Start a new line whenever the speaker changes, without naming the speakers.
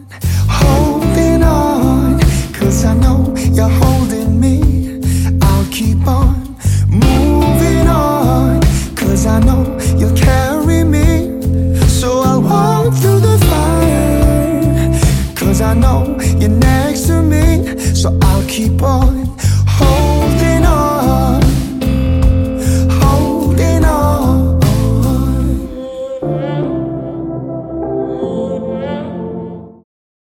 holding on, 'cause I know you're holding me. I'll keep on moving on, 'cause I know you'll carry me. So I'll walk through the fire, 'cause I know you're next to me. So I'll keep on holding